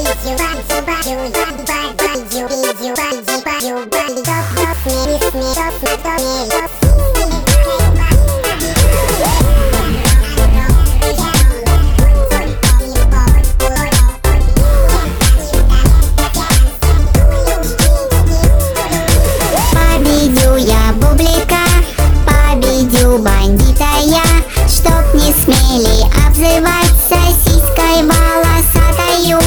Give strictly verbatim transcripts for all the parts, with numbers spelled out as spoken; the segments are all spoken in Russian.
Победю я бублика, победю бандита я, чтоб не смели обзывать сосиской волосатою.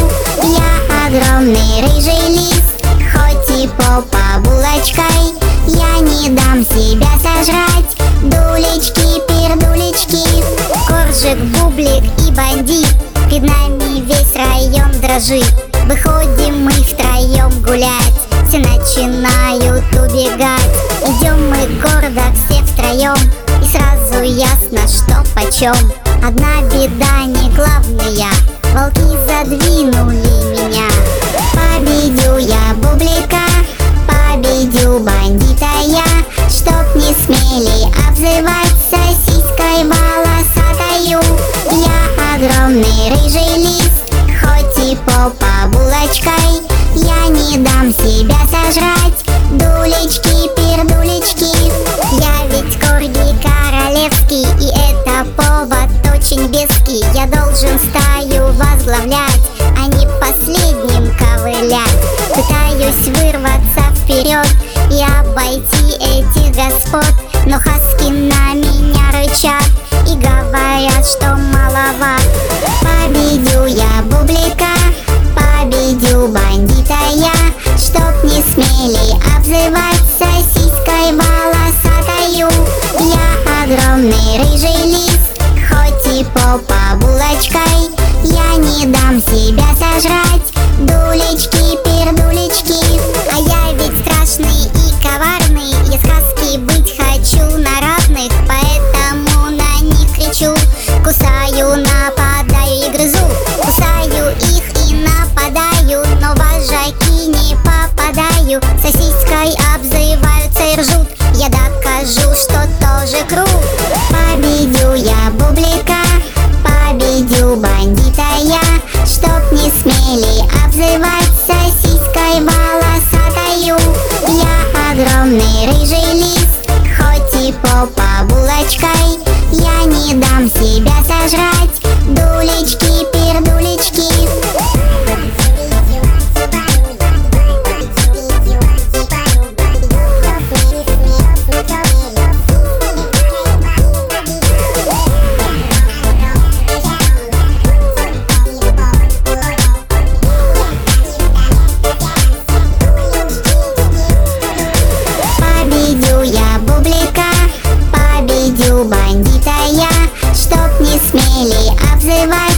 Я огромный рыжий лис, хоть и попа булочкой, я не дам себя сожрать. Дулечки, пердулечки, коржик, бублик и бандит, перед нами весь район дрожит. Выходим мы втроем гулять, все начинают убегать. Идем мы гордо все втроем, и сразу ясно, что почем. Одна беда не главная, волки задвинули меня. Победю я бублика, победю бандита я, чтоб не смели обзывать сосиской волосатою. Я огромный рыжий лис, хоть и попа булочкой, я не дам себя сожрать. Дулечки, пердулечки, я ведь корги королевский, и это повод очень веский. Я должен стаю возглавлять, а не последним ковылять. Пытаюсь вырваться вперед и обойти этих господ, но хаски на меня рычат и говорят, что маловат. Победю я бублика, победю бандита я, чтоб не смели обзывать сосиской волосатою. Я огромный рыжий лис, хоть и попа булочкой, я не дам себя сожрать. Дулечки, пердулечки, а я ведь страшный и коварный, я сказки быть хочу на равных, поэтому на них кричу. Кусаю, нападаю и грызу, кусаю их и нападаю, но вожаки не попадаю. Сосиской обзываются и ржут, я докажу, что тоже крут. Победю я бублика, победю бандита я, чтоб не смели обзывать сосиской волосатою. Я огромный рыжий лис, хоть и попа булочкой, я не дам себя сожрать. Дулечки, пердулечки. Победю я бублика, победю бандита я, чтоб не смели обзывать